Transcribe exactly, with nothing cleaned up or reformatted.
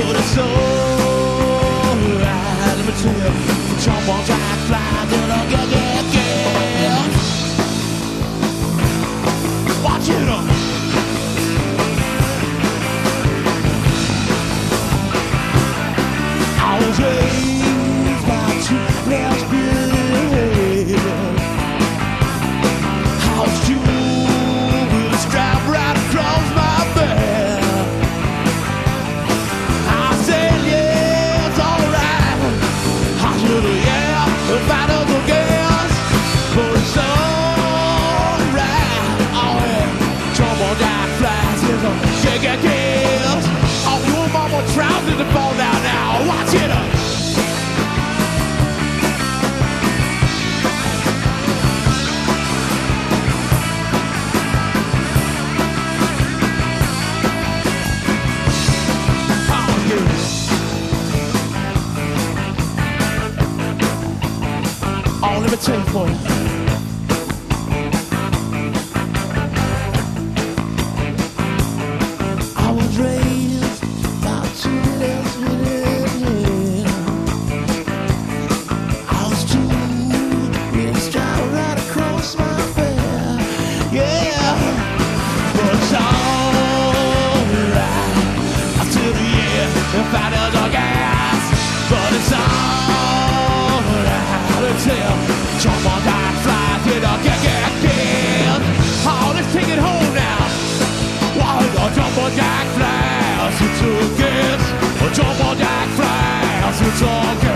but it's alright. Let me tell you, jump on Jack, fly till I get, get, get. Watch it up. I was raised by two lesbians. I was two with a strap right across my back. I said yes, alright. I should have yeah, if I don't forget, but it's alright. Oh yeah, jump on that flash, shake your kids. Oh, you want mama trousers to fall down now? Watch it up. Oh, let me tell you for you. I was raised by two lesbians. I was two with a strap right across my back. Yeah, but it's alright. I said yeah, if I don't know gas, but it's alright. Let's tell. Jump on that fly, get up, get, get, get. Oh, let's take it home now. Why the jump on that fly, it's all good. Jump on that fly, it's all good.